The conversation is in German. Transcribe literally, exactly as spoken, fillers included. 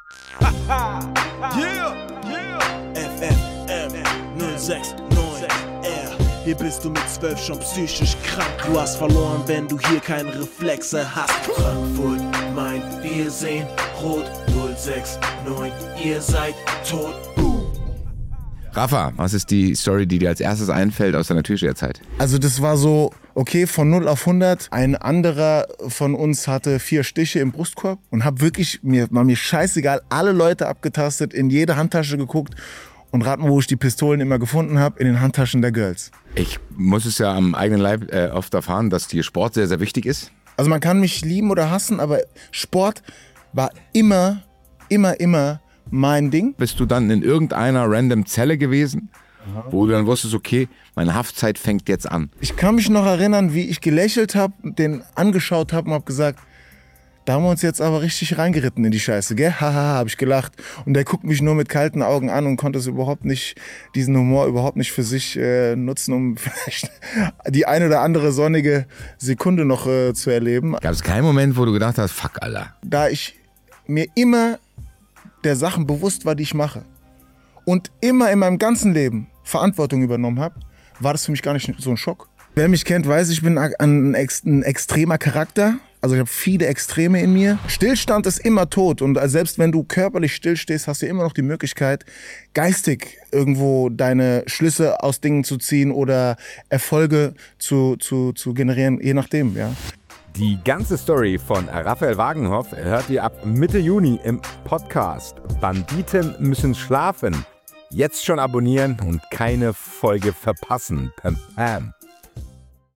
Yeah, yeah. F F M null sechs neun R. Hier bist du mit zwölf schon psychisch krank. Du hast verloren, wenn du hier keine Reflexe hast. Frankfurt, mein, wir sehen rot. null sechs neun, ihr seid tot. Rafa, was ist die Story, die dir als erstes einfällt aus deiner Türsteherzeit? Also das war so, okay, von null auf hundert. Ein anderer von uns hatte vier Stiche im Brustkorb und hab wirklich, mir war mir scheißegal, alle Leute abgetastet, in jede Handtasche geguckt und rat mal, wo ich die Pistolen immer gefunden habe, in den Handtaschen der Girls. Ich muss es ja am eigenen Leib äh, oft erfahren, dass dir Sport sehr, sehr wichtig ist. Also man kann mich lieben oder hassen, aber Sport war immer, immer, immer mein Ding. Bist du dann in irgendeiner random Zelle gewesen, Aha. wo du dann wusstest, okay, meine Haftzeit fängt jetzt an? Ich kann mich noch erinnern, wie ich gelächelt habe, den angeschaut habe und habe gesagt, da haben wir uns jetzt aber richtig reingeritten in die Scheiße, gell? Haha, habe ich gelacht. Und der guckt mich nur mit kalten Augen an und konnte es überhaupt nicht, diesen Humor überhaupt nicht für sich äh, nutzen, um vielleicht die eine oder andere sonnige Sekunde noch äh, zu erleben. Gab es keinen Moment, wo du gedacht hast, fuck, Alter? Da ich mir immer der Sachen bewusst war, die ich mache und immer in meinem ganzen Leben Verantwortung übernommen habe, war das für mich gar nicht so ein Schock. Wer mich kennt, weiß, ich bin ein, ein, ein extremer Charakter. Also ich habe viele Extreme in mir. Stillstand ist immer tot und selbst wenn du körperlich stillstehst, hast du immer noch die Möglichkeit, geistig irgendwo deine Schlüsse aus Dingen zu ziehen oder Erfolge zu, zu, zu generieren, je nachdem, ja. Die ganze Story von Raphael Wagenhoff hört ihr ab Mitte Juni im Podcast. Banditen müssen schlafen. Jetzt schon abonnieren und keine Folge verpassen. Pam, pam.